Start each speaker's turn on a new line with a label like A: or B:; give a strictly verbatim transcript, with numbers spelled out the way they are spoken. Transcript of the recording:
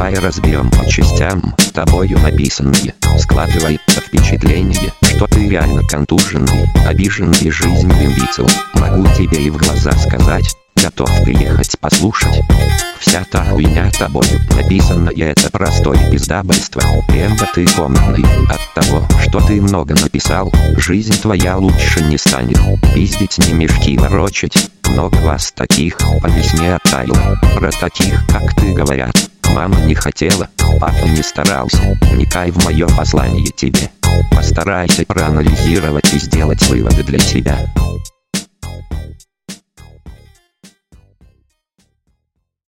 A: Давай разберем по частям тобою написанные. Складывается впечатление, что ты реально контуженный, обиженный жизнью имбецил. Могу тебе и в глаза сказать, готов приехать послушать. Вся та хуйня тобою написанная — это простое пиздабольство. Эмба ты комнатный. От того, что ты много написал, жизнь твоя лучше не станет. Пиздить не мешки ворочать. Много вас таких по весне оттаяло. Про таких, как ты, говорят. Мама не хотела, папа не старался. Вникай в мое послание тебе. Постарайся проанализировать и сделать выводы для себя.